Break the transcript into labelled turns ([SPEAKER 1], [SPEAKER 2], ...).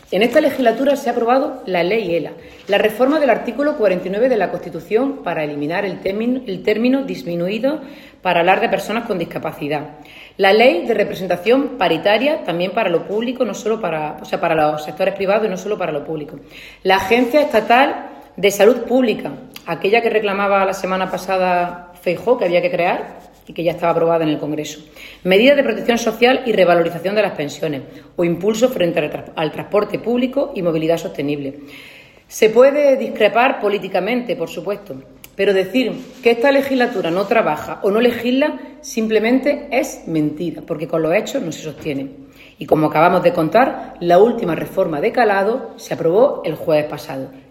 [SPEAKER 1] En esta legislatura se ha aprobado la Ley ELA, la reforma del artículo 49 de la Constitución para eliminar el término disminuido para hablar de personas con discapacidad. La Ley de representación paritaria también para lo público, no solo para los sectores privados y no solo para lo público. La Agencia Estatal de Salud Pública, aquella que reclamaba la semana pasada Feijóo que había que crear y que ya estaba aprobada en el Congreso. Medidas de protección social y revalorización de las pensiones o impulso frente al transporte público y movilidad sostenible. Se puede discrepar políticamente, por supuesto, pero decir que esta legislatura no trabaja o no legisla simplemente es mentira, porque con los hechos no se sostiene. Y como acabamos de contar, la última reforma de calado se aprobó el jueves pasado.